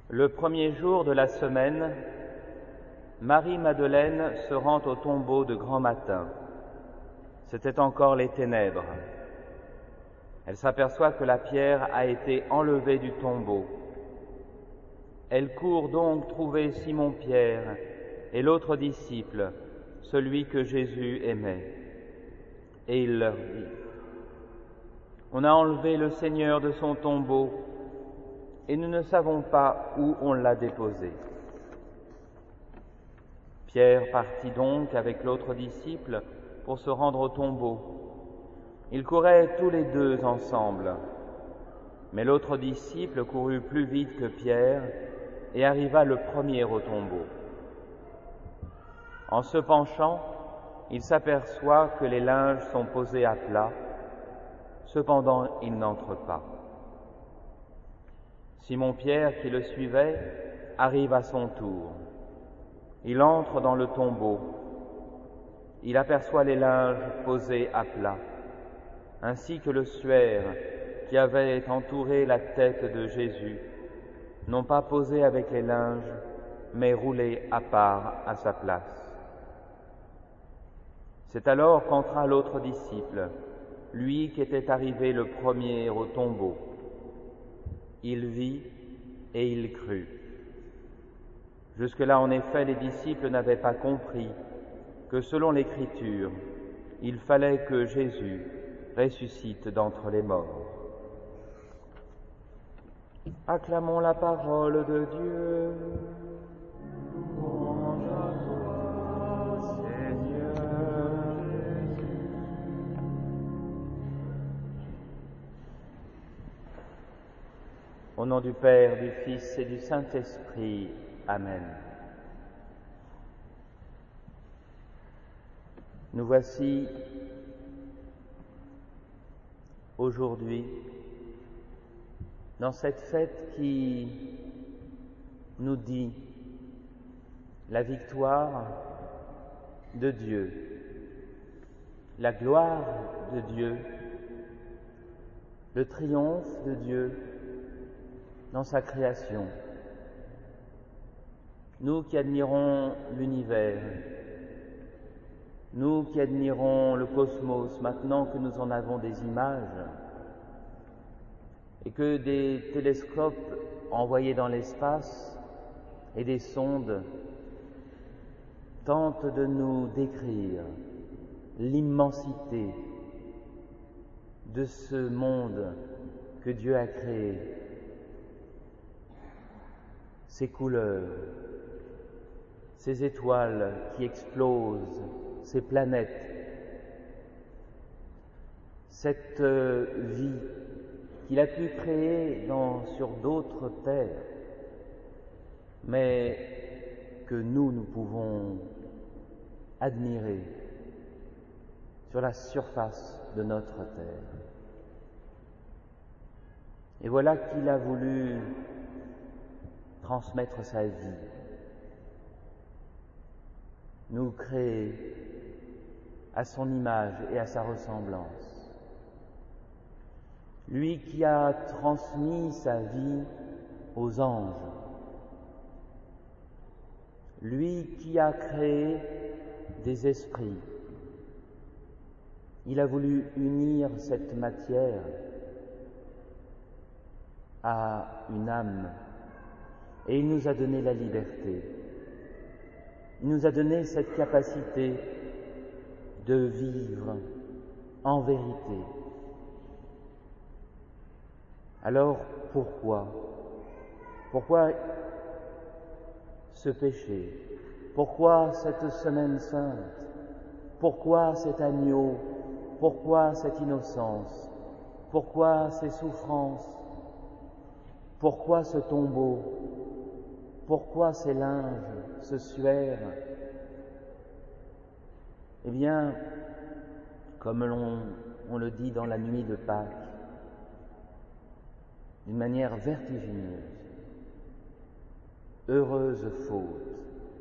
Le premier jour de la semaine, Marie-Madeleine se rend au tombeau de grand matin. C'étaient encore les ténèbres. Elle s'aperçoit que la pierre a été enlevée du tombeau. Elle court donc trouver Simon-Pierre et l'autre disciple, celui que Jésus aimait. Et il leur dit: « On a enlevé le Seigneur de son tombeau et nous ne savons pas où on l'a déposé. » Pierre partit donc avec l'autre disciple pour se rendre au tombeau. Ils couraient tous les deux ensemble, mais l'autre disciple courut plus vite que Pierre et arriva le premier au tombeau. En se penchant, il s'aperçoit que les linges sont posés à plat, cependant il n'entre pas. Simon-Pierre, qui le suivait, arrive à son tour. Il entre dans le tombeau. Il aperçoit les linges posés à plat, ainsi que le suaire qui avait entouré la tête de Jésus, non pas posé avec les linges, mais roulé à part à sa place. C'est alors qu'entra l'autre disciple, lui qui était arrivé le premier au tombeau. Il vit et il crut. Jusque-là, en effet, les disciples n'avaient pas compris que, selon l'Écriture, il fallait que Jésus ressuscite d'entre les morts. Acclamons la parole de Dieu. Louange à toi, Seigneur Jésus. Au nom du Père, du Fils et du Saint-Esprit. Amen. Nous voici aujourd'hui dans cette fête qui nous dit la victoire de Dieu, la gloire de Dieu, le triomphe de Dieu dans sa création. Nous qui admirons l'univers, nous qui admirons le cosmos, maintenant que nous en avons des images et que des télescopes envoyés dans l'espace et des sondes tentent de nous décrire l'immensité de ce monde que Dieu a créé, ses couleurs, ces étoiles qui explosent, ces planètes, cette vie qu'il a pu créer sur d'autres terres, mais que nous pouvons admirer sur la surface de notre terre. Et voilà qu'il a voulu transmettre sa vie, nous créer à son image et à sa ressemblance. Lui qui a transmis sa vie aux anges, lui qui a créé des esprits, il a voulu unir cette matière à une âme et il nous a donné la liberté. Il nous a donné cette capacité de vivre en vérité. Alors pourquoi ce péché? Pourquoi cette semaine sainte? Pourquoi cet agneau? Pourquoi cette innocence? Pourquoi ces souffrances? Pourquoi ce tombeau? Pourquoi ces linges, ce suaire? Eh bien, comme on le dit dans la nuit de Pâques, d'une manière vertigineuse, heureuse faute,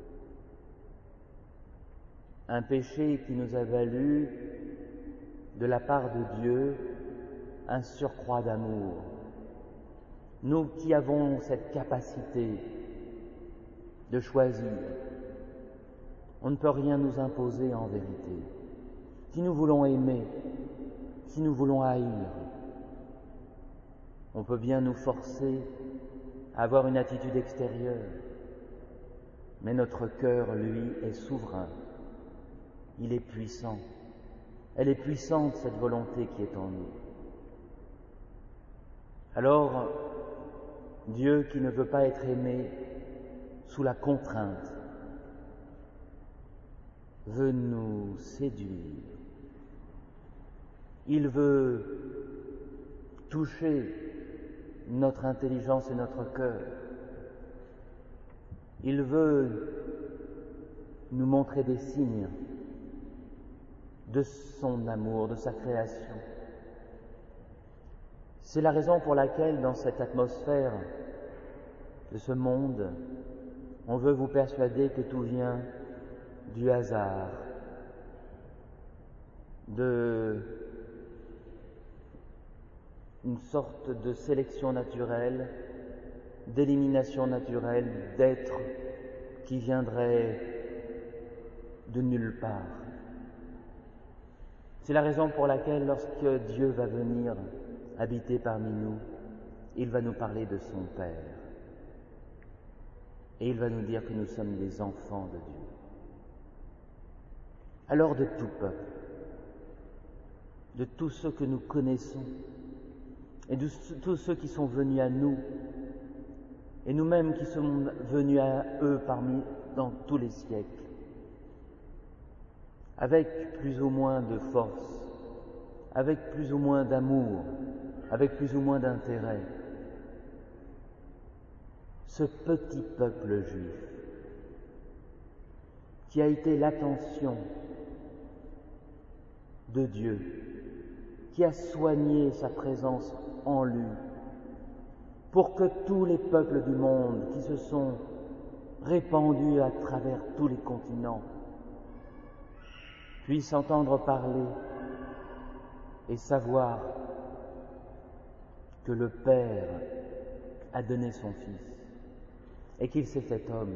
un péché qui nous a valu, de la part de Dieu, un surcroît d'amour, nous qui avons cette capacité de choisir, on ne peut rien nous imposer en vérité. Si nous voulons aimer, si nous voulons haïr, on peut bien nous forcer à avoir une attitude extérieure, mais notre cœur, lui, est souverain. Il est puissant. Elle est puissante, cette volonté qui est en nous. Alors, Dieu qui ne veut pas être aimé sous la contrainte, veut nous séduire. Il veut toucher notre intelligence et notre cœur. Il veut nous montrer des signes de son amour, de sa création. C'est la raison pour laquelle, dans cette atmosphère de ce monde, on veut vous persuader que tout vient du hasard, d'une sorte de sélection naturelle, d'élimination naturelle d'êtres qui viendraient de nulle part. C'est la raison pour laquelle, lorsque Dieu va venir habiter parmi nous, il va nous parler de son Père. Et il va nous dire que nous sommes les enfants de Dieu. Alors de tout peuple, de tous ceux que nous connaissons, et de tous ceux qui sont venus à nous, et nous-mêmes qui sommes venus à eux dans tous les siècles, avec plus ou moins de force, avec plus ou moins d'amour, avec plus ou moins d'intérêt. Ce petit peuple juif qui a été l'attention de Dieu, qui a soigné sa présence en lui, pour que tous les peuples du monde qui se sont répandus à travers tous les continents puissent entendre parler et savoir que le Père a donné son Fils et qu'il s'est fait homme.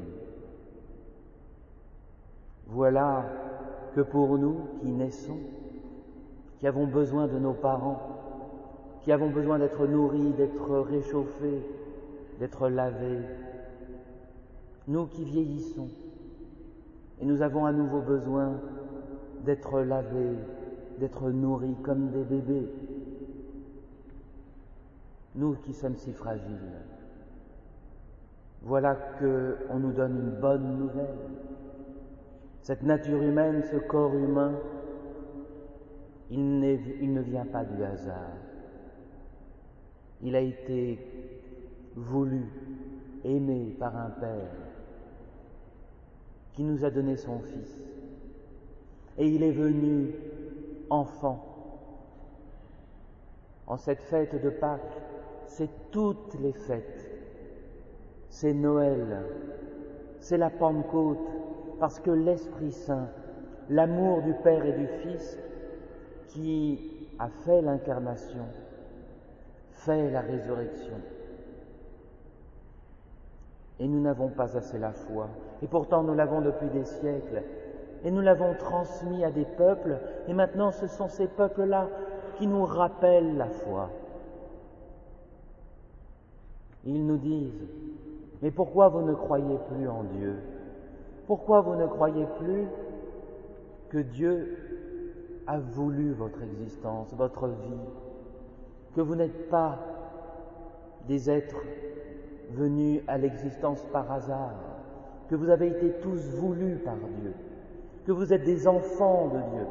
Voilà que pour nous qui naissons, qui avons besoin de nos parents, qui avons besoin d'être nourris, d'être réchauffés, d'être lavés, nous qui vieillissons, et nous avons à nouveau besoin d'être lavés, d'être nourris comme des bébés, nous qui sommes si fragiles. Voilà qu'on nous donne une bonne nouvelle. Cette nature humaine, ce corps humain, il ne vient pas du hasard. Il a été voulu, aimé par un Père qui nous a donné son Fils. Et il est venu enfant. En cette fête de Pâques, c'est toutes les fêtes. C'est Noël, c'est la Pentecôte, parce que l'Esprit Saint, l'amour du Père et du Fils, qui a fait l'incarnation, fait la résurrection. Et nous n'avons pas assez la foi. Et pourtant nous l'avons depuis des siècles. Et nous l'avons transmis à des peuples. Et maintenant ce sont ces peuples-là qui nous rappellent la foi. Ils nous disent, mais pourquoi vous ne croyez plus en Dieu? Pourquoi vous ne croyez plus que Dieu a voulu votre existence, votre vie, que vous n'êtes pas des êtres venus à l'existence par hasard, que vous avez été tous voulus par Dieu, que vous êtes des enfants de Dieu,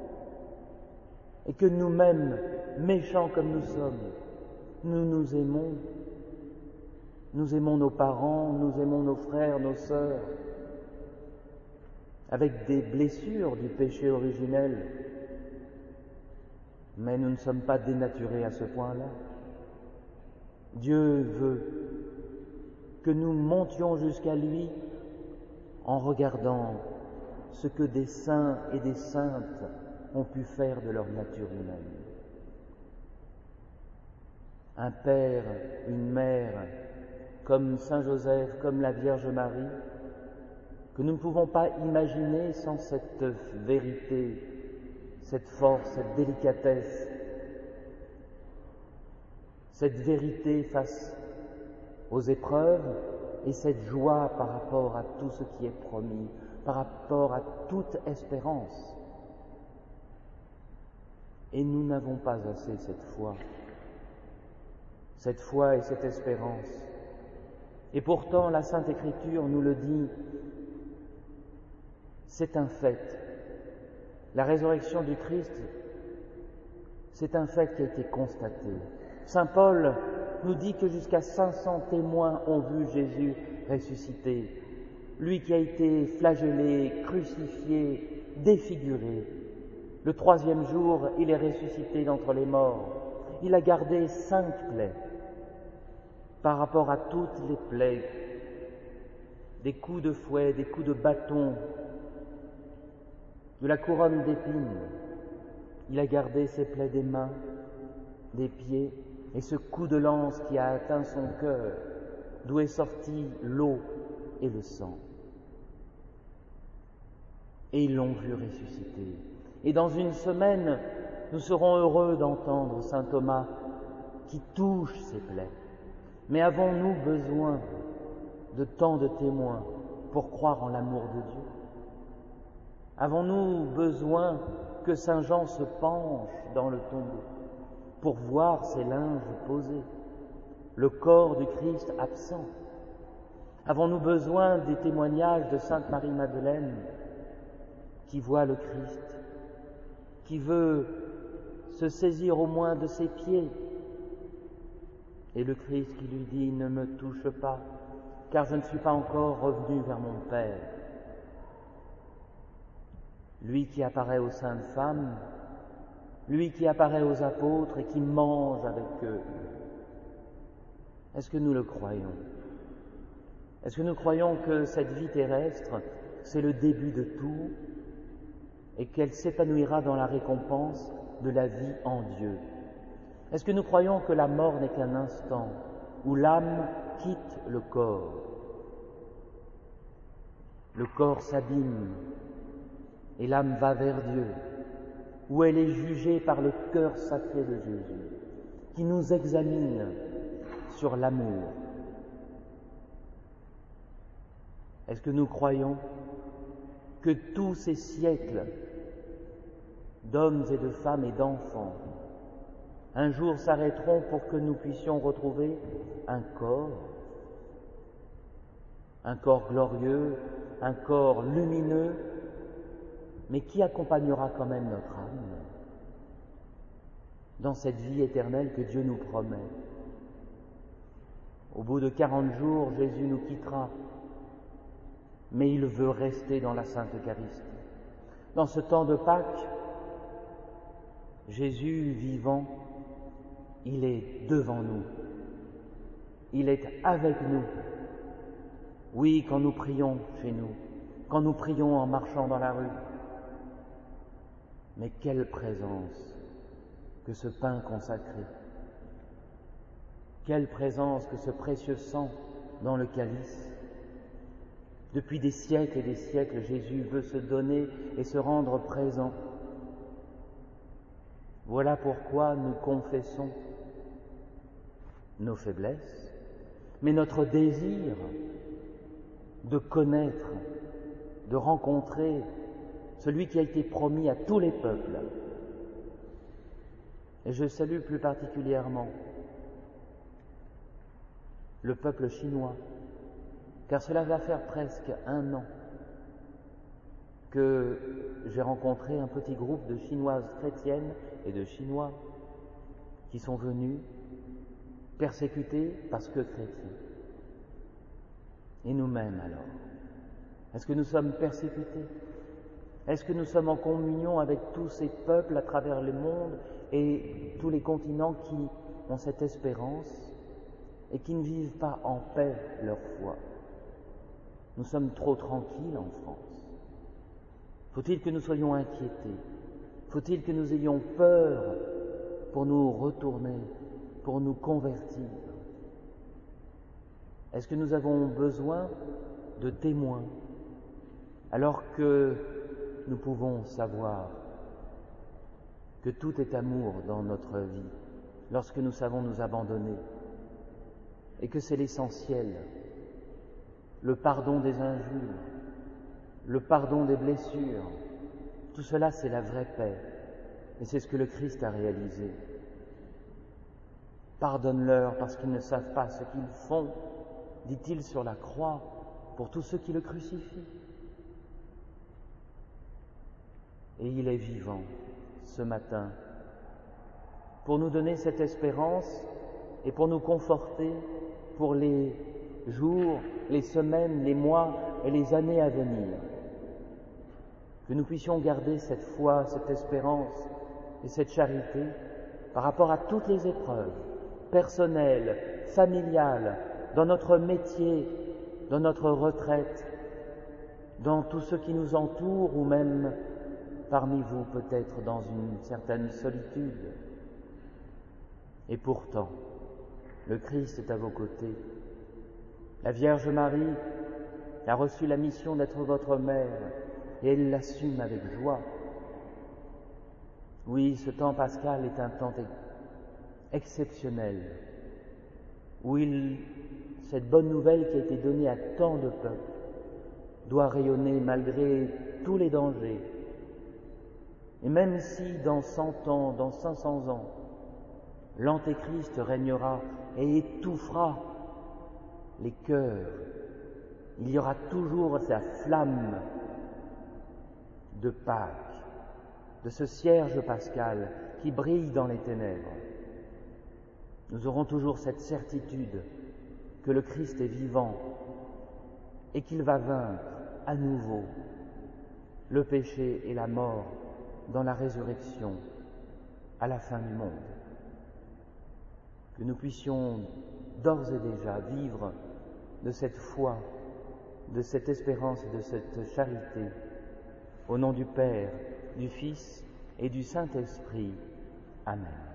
et que nous-mêmes, méchants comme nous sommes, nous nous aimons. Nous aimons nos parents, nous aimons nos frères, nos sœurs, avec des blessures du péché originel. Mais nous ne sommes pas dénaturés à ce point-là. Dieu veut que nous montions jusqu'à lui en regardant ce que des saints et des saintes ont pu faire de leur nature humaine. un père, une mère, comme Saint Joseph, comme la Vierge Marie, que nous ne pouvons pas imaginer sans cette vérité, cette force, cette délicatesse, cette vérité face aux épreuves et cette joie par rapport à tout ce qui est promis, par rapport à toute espérance. Et nous n'avons pas assez cette foi et cette espérance. Et pourtant, la Sainte Écriture nous le dit, c'est un fait. La résurrection du Christ, c'est un fait qui a été constaté. Saint Paul nous dit que jusqu'à 500 témoins ont vu Jésus ressuscité. Lui qui a été flagellé, crucifié, défiguré. Le 3e jour, il est ressuscité d'entre les morts. Il a gardé 5 plaies par rapport à toutes les plaies, des coups de fouet, des coups de bâton, de la couronne d'épines. Il a gardé ses plaies des mains, des pieds, et ce coup de lance qui a atteint son cœur, d'où est sorti l'eau et le sang. Et ils l'ont vu ressusciter. Et dans une semaine, nous serons heureux d'entendre saint Thomas qui touche ses plaies. Mais avons-nous besoin de tant de témoins pour croire en l'amour de Dieu? Avons-nous besoin que saint Jean se penche dans le tombeau pour voir ses linges posés, le corps du Christ absent? Avons-nous besoin des témoignages de sainte Marie-Madeleine qui voit le Christ, qui veut se saisir au moins de ses pieds, et le Christ qui lui dit « Ne me touche pas, car je ne suis pas encore revenu vers mon Père ». Lui qui apparaît aux saintes femmes, lui qui apparaît aux apôtres et qui mange avec eux. Est-ce que nous le croyons? Est-ce que nous croyons que cette vie terrestre, c'est le début de tout et qu'elle s'épanouira dans la récompense de la vie en Dieu? Est-ce que nous croyons que la mort n'est qu'un instant où l'âme quitte le corps? Le corps s'abîme et l'âme va vers Dieu, où elle est jugée par le cœur sacré de Jésus, qui nous examine sur l'amour. Est-ce que nous croyons que tous ces siècles d'hommes et de femmes et d'enfants un jour s'arrêteront pour que nous puissions retrouver un corps glorieux, un corps lumineux, mais qui accompagnera quand même notre âme dans cette vie éternelle que Dieu nous promet. Au bout de 40 jours, Jésus nous quittera, mais il veut rester dans la Sainte Eucharistie. Dans ce temps de Pâques, Jésus vivant, il est devant nous, il est avec nous. Oui, quand nous prions chez nous, quand nous prions en marchant dans la rue, mais quelle présence que ce pain consacré, quelle présence que ce précieux sang dans le calice. Depuis des siècles et des siècles, Jésus veut se donner et se rendre présent. Voilà pourquoi nous confessons nos faiblesses, mais notre désir de connaître, de rencontrer celui qui a été promis à tous les peuples. Et je salue plus particulièrement le peuple chinois, car cela va faire presque 1 an que j'ai rencontré un petit groupe de Chinoises chrétiennes et de Chinois qui sont venus persécutés parce que chrétiens. Et nous-mêmes alors, est-ce que nous sommes persécutés? Est-ce que nous sommes en communion avec tous ces peuples à travers le monde et tous les continents qui ont cette espérance et qui ne vivent pas en paix leur foi? Nous sommes trop tranquilles en France. Faut-il que nous soyons inquiétés? Faut-il que nous ayons peur pour nous retourner pour nous convertir? Est-ce que nous avons besoin de témoins alors que nous pouvons savoir que tout est amour dans notre vie lorsque nous savons nous abandonner et que c'est l'essentiel, le pardon des injures, le pardon des blessures, tout cela c'est la vraie paix et c'est ce que le Christ a réalisé. Pardonne-leur parce qu'ils ne savent pas ce qu'ils font, dit-il sur la croix pour tous ceux qui le crucifient. Et il est vivant ce matin pour nous donner cette espérance et pour nous conforter pour les jours, les semaines, les mois et les années à venir. Que nous puissions garder cette foi, cette espérance et cette charité par rapport à toutes les épreuves personnelles, familiales, dans notre métier, dans notre retraite, dans tout ce qui nous entoure ou même parmi vous peut-être dans une certaine solitude. Et pourtant, le Christ est à vos côtés. La Vierge Marie a reçu la mission d'être votre mère et elle l'assume avec joie. Oui, ce temps pascal est un temps exceptionnel où cette bonne nouvelle qui a été donnée à tant de peuples doit rayonner malgré tous les dangers. Et même si dans 100 ans, dans 500 ans, l'Antéchrist régnera et étouffera les cœurs, il y aura toujours sa flamme de Pâques, de ce cierge pascal qui brille dans les ténèbres. Nous aurons toujours cette certitude que le Christ est vivant et qu'il va vaincre à nouveau le péché et la mort dans la résurrection à la fin du monde. Que nous puissions d'ores et déjà vivre de cette foi, de cette espérance et de cette charité, au nom du Père, du Fils et du Saint-Esprit. Amen.